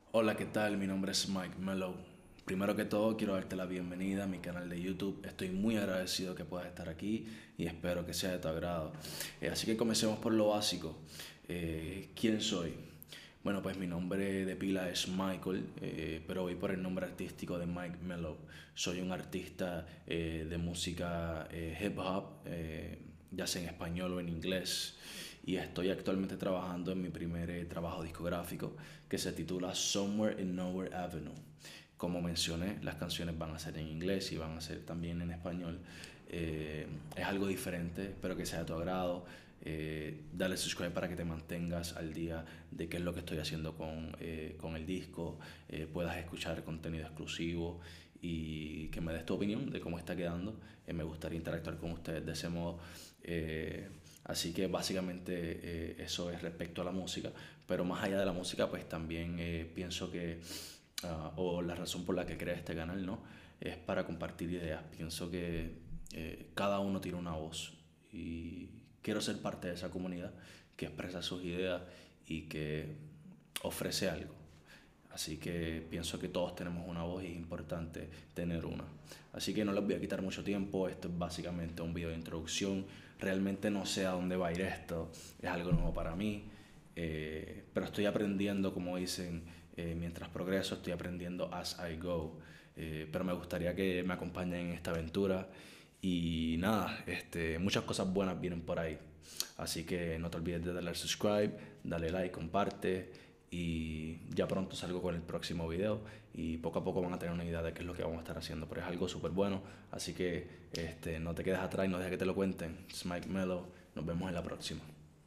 Hola, ¿qué tal? Mi nombre es Mike Mellow. Primero que todo, quiero darte la bienvenida a mi canal de YouTube. Estoy muy agradecido que puedas estar aquí y espero que sea de tu agrado. Así que comencemos por lo básico. ¿Quién soy? Bueno, pues mi nombre de pila es Michael, pero voy por el nombre artístico de Mike Mellow. Soy un artista de música hip hop, ya sea en español o en inglés, y estoy actualmente trabajando en mi primer trabajo discográfico que se titula Somewhere in Nowhere Avenue. Como mencioné, las canciones van a ser en inglés y van a ser también en español. Es algo diferente, espero que sea de tu agrado. Dale subscribe para que te mantengas al día de qué es lo que estoy haciendo con el disco, puedas escuchar contenido exclusivo y que me des tu opinión de cómo está quedando. Me gustaría interactuar con ustedes de ese modo. Así que básicamente eso es respecto a la música, pero más allá de la música, pues también pienso que, o la razón por la que creé este canal, ¿no? Es para compartir ideas. Pienso que cada uno tiene una voz y quiero ser parte de esa comunidad que expresa sus ideas y que ofrece algo. Así que pienso que todos tenemos una voz y es importante tener una. Así que no les voy a quitar mucho tiempo, esto es básicamente un video de introducción. Realmente no sé a dónde va a ir esto, es algo nuevo para mí, pero estoy aprendiendo, como dicen, mientras progreso, estoy aprendiendo as I go. Pero me gustaría que me acompañen en esta aventura y nada, muchas cosas buenas vienen por ahí. Así que no te olvides de darle al subscribe, dale like, comparte y ya pronto salgo con el próximo video y poco a poco van a tener una idea de qué es lo que vamos a estar haciendo, pero es algo súper bueno, así que no te quedes atrás y no dejes que te lo cuenten. Es Mike Mello, nos vemos en la próxima.